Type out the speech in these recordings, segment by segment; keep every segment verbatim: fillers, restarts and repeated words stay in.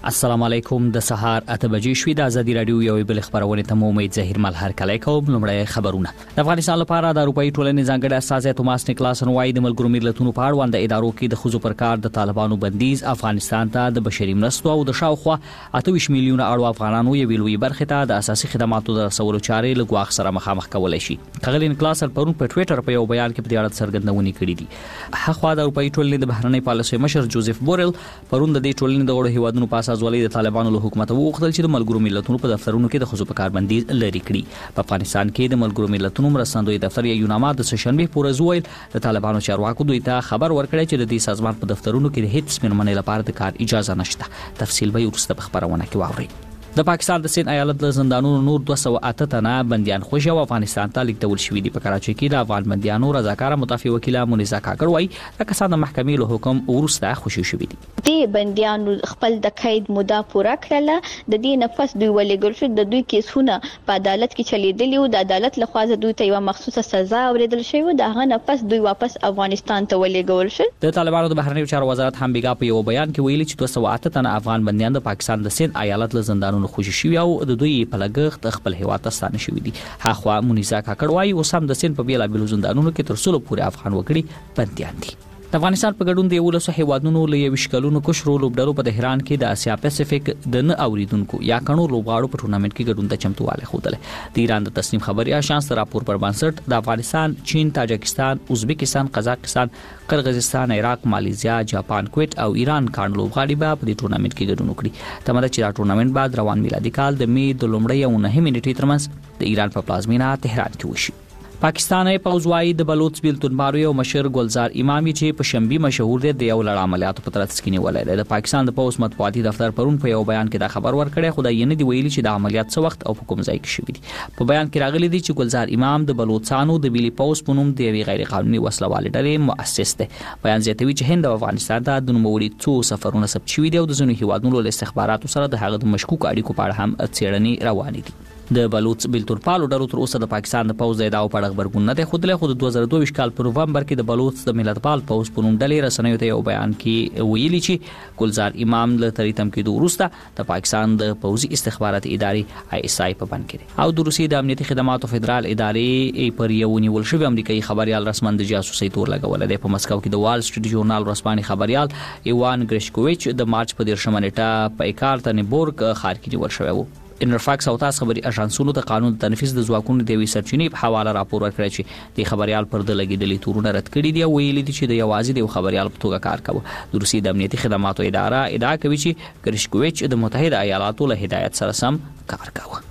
السلام علیکم. د سهار اته بجې شوې د ازادي رادیو یو بل خبرونه ته مو امید زهیر ملهر کلی کوم. لومړی خبرونه. د افغانستان لپاره د اروپאי ټولنې ځانګړی استازی توماس نیکلاسن وايي د ملګرو ملتونو په اړوند د ادارو کې د خزو پر کار د طالبانو بندیز افغانستان ته د بشري مرستو او د شاوخوا اته ویشت میلیونه اړو افغانانو یو ویلوي برخه ته د اساسي خدماتو د رسولو چارې له ګواښ سره مخامخ کولای شي. خغلی نیکلاسن پرون په ټوئیټر په یو بیان کې په دې اړه څرګندونې کړې دي. هغه د اروپאי ټولنې د بهرنۍ پالیسۍ مشر جوزف بورل پرون د دې ټولنې د غړو هیوادونو په اساس ولې د طالبانو له حکومت وغوښتل چې د ملګرو ملتونو په دفترونو کې د خزو په کار بندیز لري کړي. په افغانستان کې د ملګرو ملتونو مرستندوی دفتر یې یوناما د سشنبه پورې زویل د طالبانو چارواکو دوی ته خبر ورکړی چې د دې سازمان په دفترونو کې د هیڅ سپینمنې لپاره د کار اجازه نشته. تفصیل به وروسته په خبرونه کې واورئ. د پاکستان د سند ایالت له زندانونو نور دوه سوه اته تنه بنديان خوشي او افغانستان ته لیږدول شوي دي. په کراچۍ کې د افغان بنديانو رضاکار متافي وکیله مونیزا کاکړ وايي د کسان د محکمې له حکم ورسته خوشي شوي دي. د بنديانو خپل د قید موده پوره کړله. د دې نفس دوی ولېګل شو. د دوی کیسونه په عدالت کې چلیدلی او د عدالت له خوا دوی ته یو مخصوصه سزا اوریدل شوی. د هغه نفس دوی واپس افغانستان ته ولېګول شو. د طالبانو د بهرنیو چارو وزارت هم بیګا په یو بیان کې ویلي چې دوه سوه اته تنه افغان بنديان د پاکستان د سند ایالت له زندانونو خوشي شوي او د دوی په لګښت خپل هیواد ته ستانه شوي دي. هغه مونیزا کاکړ وايي اوس هم د سند په بیلا بیلو زندانونو کې تر څلو پورې افغان وګړي بنديان دي. د افغانستان په ګډون د یولسو هیوادونو له یو شکلونو کشرو لوبډلو په تهران کې د اسیا پیسفیک د نه اوریدونکو یا کڼو لوبغاړو په ټورنمنت کې ګډون ته چمتواله خوده. د ایران د تصنیف خبري آژانس راپور پر بنسټ د افغانستان، چین، تاجکستان، ازبکستان، قزاقستان، قرغیزستان، عراق، مالیزیا، جاپان، کویت او ایران کڼو لوبغاړي به په دې ټورنمنت کې ګډون وکړي. تمه چې دا ټورنمنت بعد روان میلادي کال د می د لومړۍ او نهمې نیټې ترمنځ د ایران په پلازمینه تهران کې وشي. پاکستاني پوځ وايي د بلوچ بیلتون بارو یو مشر ګلزار امامي چې په شنبه مشهور دی د یو لړ عملیاتو په ترڅ کې نیولای دی. د پاکستان د پوځ مطبوعاتي دفتر پرون په یو بیان کې دا خبر ورکړی. خدای یې نه دی ویلي چې د عملیات څه وخت او په کوم ځای کې شوی دي. په بیان کې راغلي دي چې ګلزار امام د بلوچستانو د بیلی پوځ په نوم د غیر قانوني وسلوال ډلې مؤسس دی. بیان زیاتوي چې هند او افغانستان ته د نوموړي څو سفرونه ثبت شوي دي او د ځینو هیوادونو له استخباراتو سره د هغه د مشکوک اړیکو په اړه هم څېړنې روانې دي. د بلوچ بیلتون پالو ډلو تر اوسه د پاکستان د پوځ د ادعاو په اړه خبرګون نه دی خوده. خو د دوه زره دوه ویشت کال په نومبر کې د بلوچ د ملت پال پوځ په نوم ډلې رسنیو ته یو بیان کې ویلي چې ګلزار امام له تریتم کې د وروسته د پاکستان د پوځي استخباراتي ادارې آی اس آی په بند کې او د روسي د امنیتي خدماتو فدرال ادارې پر یو نیول شوی امریکایي خبريال رسمن د جاسوسي تور لګول دی. په مسکو کې د وال سټریټ ژورنال ورسپاني خبريال ایوان ګریشکوویچ د مارچ په دیرشمه نیټه په ایکارتنبورګ ښار کې نیول شوی و. انرفاکس او تاسو خبري اژانسونو ته قانون د تنفيذ د ځواکونو د وی سرچینې په حواله راپور ورکړی چې د خبريال پر د لګیدلې تورونه رد کړي دي او ویلي دي چې د یوازې د خبريال په توګه کار کوي. د روسي د امنیتي خدماتو اداره ادعا کوي چې ګریشکوویچ د متحده ایالاتو له هدایت سره سم کار کوي.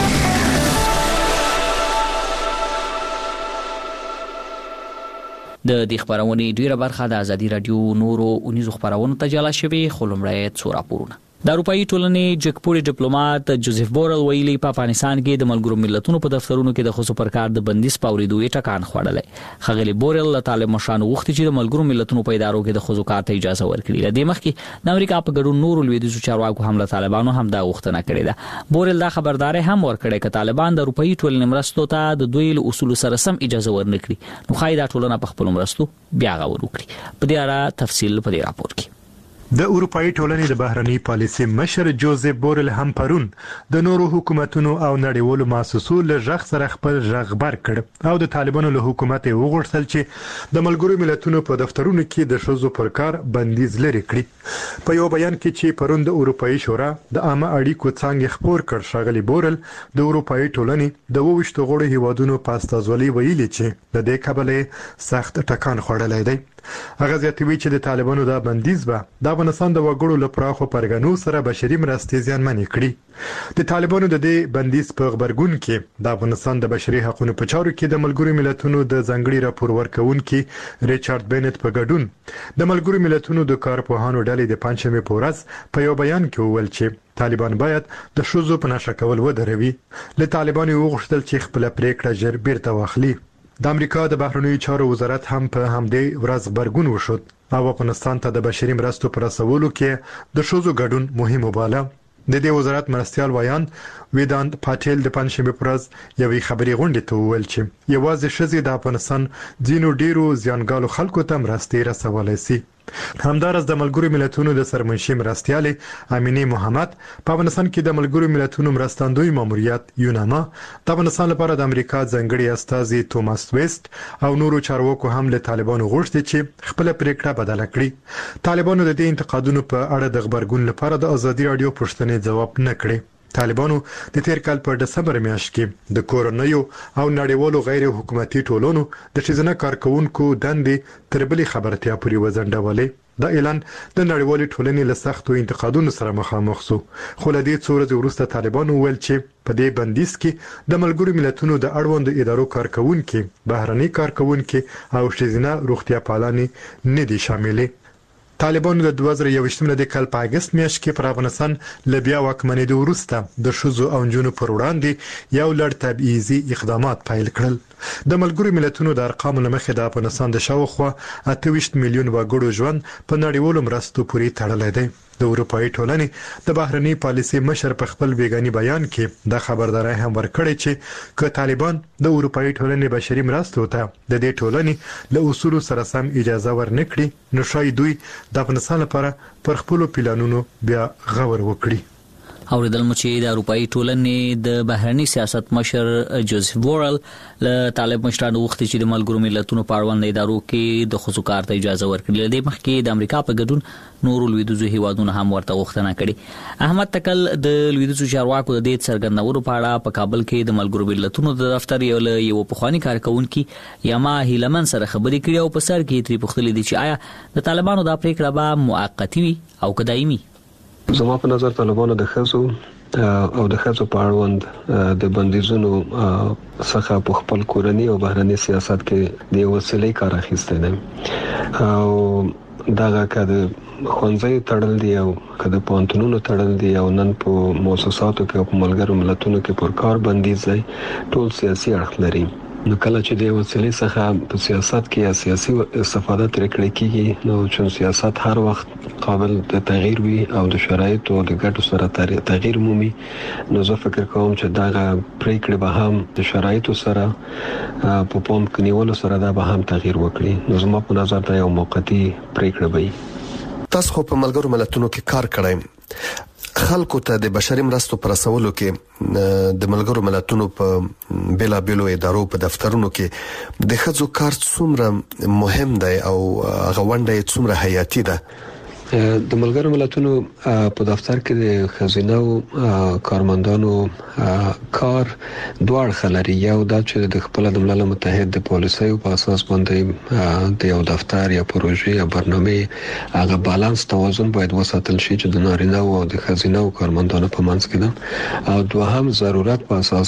د دې خبرونې ډیره برخه د ازادي رادیو نورو اونیزو خبرونو ته جلا شوی. خلمړی څو راپورونه. د اروپאי ټولنې جګپوري ډیپلوماټ جوزف بورل ویلي په افغانستان کې د ملګرو ملتونو په دفترونو کې د خصوصي پر کار د بندیز پاوریدو ټکان خوړلې. خغلی بورل له طالب مشرانو غوښتي چې د ملګرو ملتونو په ادارو کې د خصوصي کار ته اجازه ورکړي. لدې مخکې د امریکا په ګډون نورو لویدیځو چارواکو هم له طالبانو هم دا غوښتنه کړې ده. بورل دا خبرداري هم ورکړې چې طالبان د اروپאי ټولنې مرستو ته د دوی له اصول سره سم اجازه ورنکړي نو خای دا ټولنه په خپل مرستو بیا غوړ وکړي. په دې اړه تفصیل په دې راپور کې. د اروپאי ټولنې د بهرنی پالیسي مشر جوزف بورل هم پرون د نورو حکومتونو او نړیوالو مؤسسو له ځخ سره خپل رغبر کړ او د طالبانو له حکومت وغوښتل چې د ملګرو ملتونو په دفترونو کې د شذو پر کار بندیز لري کړي. په یو بیان کې چې پرون د اروپאי شورا د عامه اړیکو څنګه خبر کړ شغلی بورل د اروپאי ټولنې د ووشت غړو هیوادونو په استازولۍ ویلي چې د دې کبله سخت ټکان خوړلای دی. هغه زیاتوي چې د طالبانو د بندیز به د افغانستان د وګړو لپاره خو پرګنو سره بشري مرستې ځانمنې کړي. د طالبانو د دې بندیز په خبرګون کې د افغانستان د بشري حقوقو په چارو کې د ملګرو ملتونو د ځنګړي راپور ورکونکي ریچارډ بینټ په ګډون د ملګرو ملتونو د کارپوهانو ډلې د پنځمې په ورځ په یو بیان کې وویل چې طالبان باید د شذو په نشه کول ودروي. له طالبانو وغوښتل چې خپل پریکړه ژر بیرته واخلي. د امریکا د بهرنیو چارو وزارت هم په همدې ورځ خبرګون وشود او افغانستان ته د بشري مرستو پر رسولو کې د شذو ګډون مهم وباله. د دې وزارت مرستيال ویان ویدانت پاتیل د پنځمې پر ورځ یوې خبري غونډې ته وویل چې یوازې شذې د افغانستان ځینو ډیرو ځانګالو خلکو ته مرستې رسولای شي. همدارس د ملګرو ملتونو د سرمنشي مرستیالې امینه محمد په افغانستان کې د ملګرو ملتونو مرستندوی ماموریت یوناما د افغانستان لپاره د امریکا ځانګړي استازي توماس ویست او نورو چارواکو هم له طالبانو غوښتي چې خپل پریکړه بدله کړي. طالبانو د دې انتقادونو په اړه د خبرګون لپاره د ازادي رادیو پوښتنې جواب نه کړی. طالبانو د تیر کال په دسمبر میاشت کې د کورونیو او نړیوالو غیر حکومتي ټولنو د ښځینه کارکونکو دندې تر بلې خبرتیا پورې وزنډولې. دا اعلان د نړیوالې ټولنې له سختو انتقادونو سره مخامخ شو، خو له دې څو ورځې وروسته طالبانو ویل چې په دې بندیز کې د ملګرو ملتونو د اړوند ادارو کارکونکو، بهرني کارکونکو او ښځینه روغتیا پالانې نه دي شاملې. طالبانو د دوه زره یوویشتم د کال په اگست میاشت کې پر افغانستان له بیا واکمنېدو وروسته د ښځو او نجونو پر وړاندې یو لړ تبعیضي اقدامات پیل کړل. د ملګرو ملتونو د ارقامو له مخې د افغانستان د شاوخوا اته ویشت میلیون وګړو ژوند په نړیوالو مرستو پورې تړلی دی. د اروپאי ټولنې د بهرنی پالیسي مشر په خپل بیګانی بیان کې د خبرداري هم ورکړی چې که طالبان د اروپאי ټولنې بشري مرستو ته د دې ټولنې له اصولو سره سم اجازه ورنکړي، نو شاید دوی د افغانستان لپاره پر خپل پلانونو بیا غور وکړي. اوریدل مو چې د اروپאי ټولنې د بهرنی سیاست مشر جوزف بورل له طالب مشرانو وغوښتي چې د ملګرو ملتونو په اړوند ادارو کې د ښځو کار ته اجازه ورکړي. د مخکې د امریکا په ګډون نورو لویدیځو هیوادونو هم ورته غوښتنه کړې. احمد تکل د لویدیځو چارواکو د دې څرګندونو په اړه په کابل کې د ملګرو ملتونو د دفتر یو له یو پخوانی کارکونکو یما هیلمن سره خبرې کړې او په سر کې تری پوښتلې دي چې آیا د طالبانو د پریکړه به موقتی وي او که دایمي. زما په نظر طالبانو د خزو او د خزو په اړوند د بندیزونو څخه په خپل کورنی او بهرنی سیاست کې د وسیلې کار اخیسته دي او دغه کده خونځي تړل دي او کده پونتونونو تړل دي او نن په مؤسساتو کې او په ملګرو ملتونو کې پر کار بندیز دی، ټول سیاسي اړخ لري. نو کله چې د وسیلې څخه په سیاست کې یا سیاسي استفاده ترې کړې کیږي، نو چې سیاست هر وخت قابل د تغییر وي او د شرایطو د ګټو سره تغییر مومي، نو زه فکر کوم چې دا پریکړه به هم د شرایطو سره په پام کې نیولو سره دا به هم تغییر وکړي. نو زما په نظر دا یو موقتی پریکړه وي. تاسو په ملګرو ملتونو کې کار کړئ، خلکو ته د بشري مرستو پر رسولو کې د ملګرو ملتونو په بلا بیلو ادارو په دفترونو کې د خځو کار څومره مهم دی او غونډه څومره حیاتي ده؟ د ملګرو ملتونو په دفتر کې د خزینو کارمندانو کار دوه خلري، یو دا چې د خپل د ملل متحد د پالیسیو په اساس باندې د یو دفتر یا پروژې یا برنامه هغه بالانس توازن باید وساتل شي چې د نارینه او د خزینو کارمندانو په منځ کې ده، او دوهم ضرورت په اساس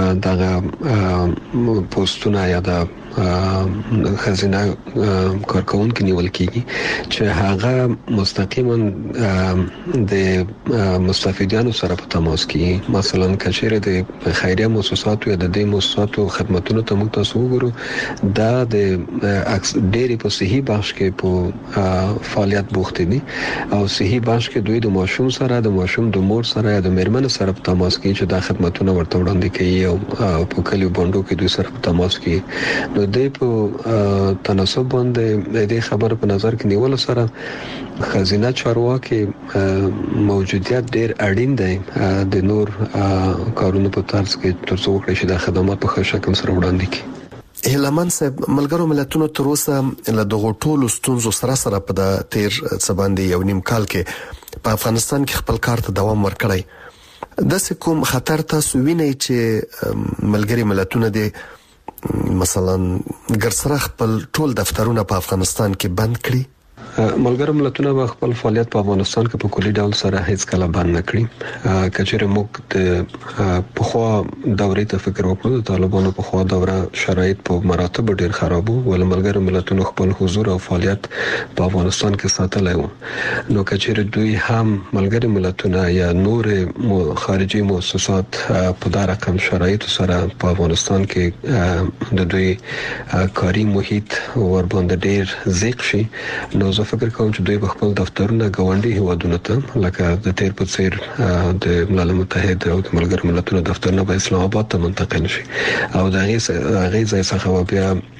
دغه پوسټونه یا د خزینه کارکونکو نیول کیږي چې هغه مستقیما د مستفیدانو سره په تماس کې، مثلا کچېره د خیریه مؤسساتو یا د دې مؤسساتو خدماتونو ته موږ تاسو وګورو، دا د ډېری په صحي بخش کې په فعالیت بوخت دي او صحي بخش کې دوی د ماشوم سره د ماشوم د مور سره یا د میرمن سره په تماس کې چې دا خدماتونه ورته وړاندې کوي او په کلیو بانډو کې دوی سره په تماس کې. نو د په تناسب باندې د خبر په نظر کې نیول سره خزینه چارواکي موجودیت ډیر اړین دی د نور کارونو په ترڅ کې ترڅو وکړي چې د خدمات په ښه شکل سره وړاندې کړي. هیلمن صاحب، ملګرو ملتونو تر اوسه له دغه ټولو ستونزو سره سره په د تیر څه باندې یو نیم کال کې په افغانستان کې خپل کار ته دوام ورکړی. د کوم خطر تاسو وینئ چې ملګری ملتونه دي مثلا ګرسره خپل ټول دفترونه په افغانستان کې بند کړي؟ ملګرو ملتونه به خپل فعالیت په افغانستان کې په کلی ډول سره هیڅ کله بند نه کړي. کچېره موږ د پخوا دورې ته فکر وکړو، د طالبانو پخوا دوره شرایط په مراتب ډیر خراب وو، ول ملګرو ملتونو خپل حضور او فعالیت په افغانستان کې ساتلی وو. نو کچېره دوی هم ملګرو ملتونه یا نور خارجي مؤسسات په دا رقم شرایط سره په افغانستان کې د دوی کاری محیط ور باندې ډیر ضیق شي، نو زه فکر کوم چې دوی په خپل دفترونه غونډي هیوادونو ته لکه د تیر په څیر د ملل متحد او د ملګرو ملتونو دفترونه په اسلام آباد ته منتقل شي او د هغه ځای څخه بیا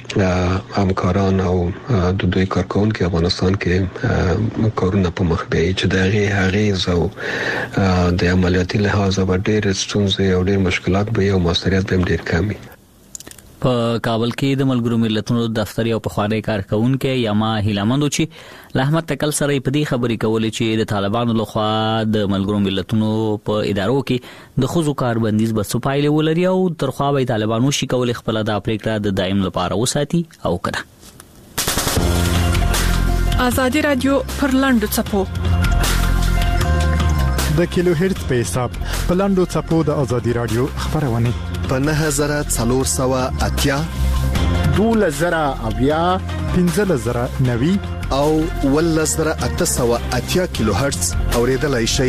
همکاران او د دوی کارکونکو افغانستان کې کارونه په مخ بیاي چې دغه هغه زو د عملیاتي لحاظ به ډېر ستونزې او ډېر مشکلات به یو موثریت به ډېر کمی. په کابل کې د ملګرو ملتونو دفتر یو پخوانی کارکونکو یما هیلمندو چې لحمت تکل سره په دې خبرې کولې چې د طالبانو لخوا د ملګرو ملتونو په ادارو کې د خزو کاربندیز به سپایل ولري او ترخوا به طالبانو شي کولې خپل د پریکړه د دایم لپاره وساتي او کړه. آزادي رادیو پر لاندو چپو د کیلو هرتز په حساب په لاندو چپو د آزادي رادیو خبرونه په نه هزار څلور سوه اتیا دوله زره اویا پنځه زره نوي او ول زره اته سوه اتیا کیلو هرتز اوریدلای شي.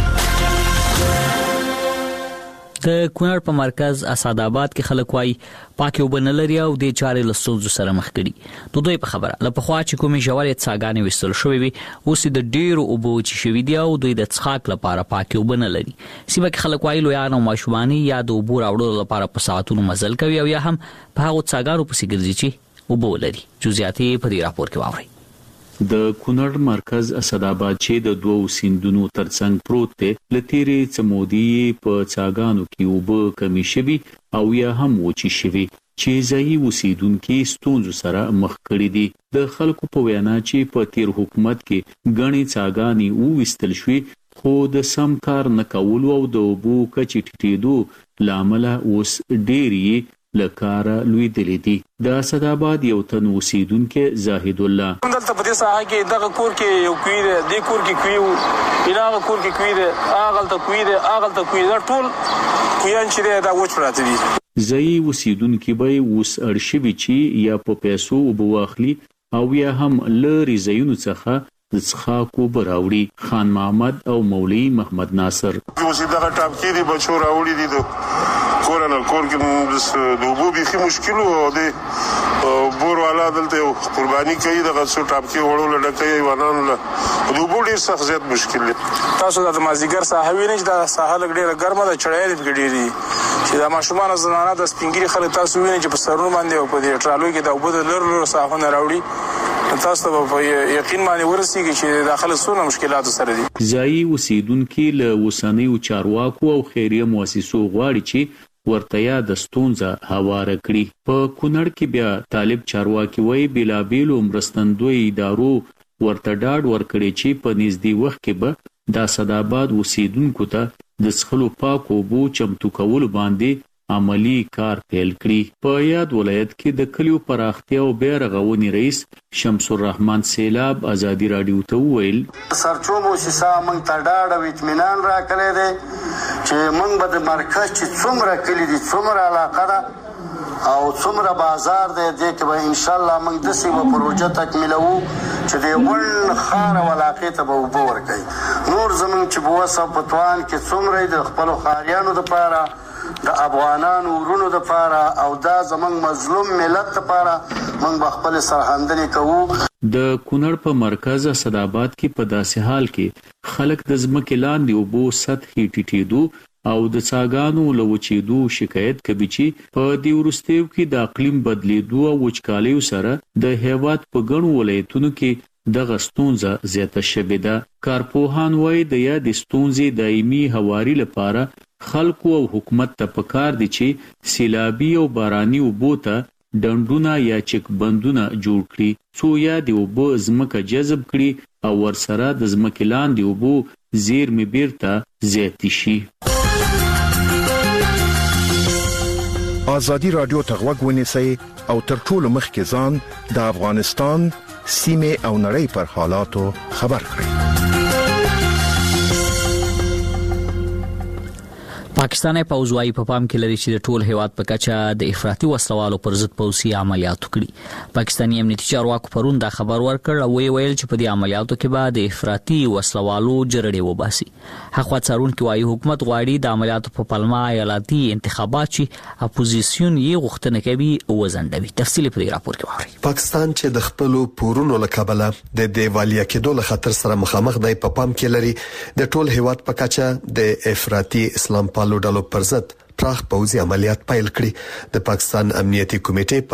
د کونړ په مرکز اسعد آباد کې خلک وای پاکي وبنلري او د چارې لسوز سره مخ کړي. دوی په خبره له پخوا چې کومې جوړې څاګانې وستل شوې وي اوس د ډیرو اوبو چې شوې دي او دوی د څښاک لپاره پاکي وبنلري. سیمه کې خلک وای لویان او ماشومانی یا د اوبو راوړلو لپاره په ساعتونو مزل کوي او یا هم په هغه څاګانو پسې ګرځي چې اوبو لري. جزئیات په دې راپور کې واورئ. د کونړ مرکز اسعد آباد چې د دوو سیندونو ترڅنګ پروت دی لتیری چمودی په څاګانو کې وب کمی شوی او یا هم وچی شوی چې ځایي اوسیدونکو ستونزو سره مخ کړي دي. د خلکو په وینا چې په تیر حکومت کې غني څاګانی او وستل شوی خو د سم کار نه کول او د وبو کچې ټټېدو لامل اوس ډېری لکاره لوی دلی دي. د اسعد آباد یو تن اوسیدونکو زاهد الله دلته په دې ساحه کې دغه کور کې یو کوي د کور کې کوي الهغه کور کې کوي اغل ته کوي اغل ته کوي دا ټول کویان چې دا وچ راته دي. ځایي اوسیدونکو به اوس ارشیوي چې یا په پیسو وبواخلي او یا هم لری زینو څخه د څخاکو براوړي. خان محمد او مولوی محمد ناصر اوس دغه ټاپ کې دي بچو راوړي دي کورن کور کې د وبو بيخي مشکل او د بور والا دلته قرباني کوي دغه څو ټاپ کې وړول ډکې ونان له د وبو ډیر سخت زیات مشکل دي. تاسو د مازیګر صاحب نه د ساحل ډیره ګرمه د چړې د ګډيري چې د ماشومان زنانه د سپینګری خلک تاسو وینئ چې په سرونو باندې او په دې ټرالو کې د وبو د لر لر صاحبونه راوړي تاسو په یقین باندې ورسیږي چې داخله سونه مشکلات سره دي. ځایي اوسیدونکو له وسنیو چارواکو او خیریه مؤسسو غواړي چې ورتیا د ستونزه هواره کړي. په کونړ کې بیا طالب چارواکي وای بلا بیل مرستندوی ادارو ورته ډاډ ورکړي چې په نږدې وخت کې به د اسعد آباد اوسیدونکو ته د څښلو پاک اوبو چمتو کول باندې عملی کار پیل کړي. په یاد ولایت کې د کلیو پراختیا او بیرغونی رئیس شمس الرحمن سیلاب آزادی رادیو ته ویل سرچو موسسه مونږ ته ډاډ او اطمینان راکړی دی چې مونږ به د مرکز چې څومره کلی دي څومره علاقه ده او څومره بازار دی دې کې به ان شاء الله مونږ د سیمه پروژه تکمیلو چې د ون خار علاقې ته به وبو ورکړي. نور زمونږ چې بوسه پتوان کې څومره د خپل خاریانو لپاره د افغانانو ورونو د پاره او دا زمنګ مظلوم ملت لپاره موږ خپل سرحندنې کوو. د کونړ په مرکز اسعد آباد کې په داسې حال کې خلک د ځمکې لاندې اوبو سطحې ټیټېدو او د څاګانو لوچېدو شکایت کوي چې په دې وروستیو کې د اقلیم بدلیدو او وچکالیو سره د هیواد په ګڼو ولایتونو کې دغه ستونزه زیاته شوې ده. کارپوهان وایي د یادې ستونزې دایمي هواري لپاره خلکو او حکومت ته پکار دي چې سیلابي او باراني اوبو ته ډنډونه یا چک بندونه جوړ کړي څو یا د اوبو ځمکه جذب کړي او ورسره د ځمکې لاندې اوبو زیرمې بیرته زیاتې شي. آزادي رادیو ته غوږ ونیسئ او تر ټولو مخکې ځان د افغانستان سیمه او نړۍ پر حالاتو خبر کړئ. پاکستاني پوځ وايي په پام کې لري چې د ټول هیواد په کچه د افراطي وسلوالو پر ضد پوځي عملیات وکړي. پاکستاني امنیتي چارواکو پرون دا خبر ورکړ او ویل چې په دې عملیاتو کې به د افراطي وسلوالو جرړې وباسي. هغه څارونکو وايي حکومت غواړي د عملیاتو په پلمه ایالتي انتخابات چې اپوزیسیون یې غوښتنه کوي او وزندوي. تفصیل په دې راپور کې واورئ. پاکستان چې د خپل پورونو لکابله د دیوالیا کېدو له خطر سره مخامخ دی په پام کې لري د ټول هیواد په کچه د افراطي اسلام پالو ډلو پر ضد پراخ پوځي عملیات پیل کړي. د پاکستان امنیتي کمیټې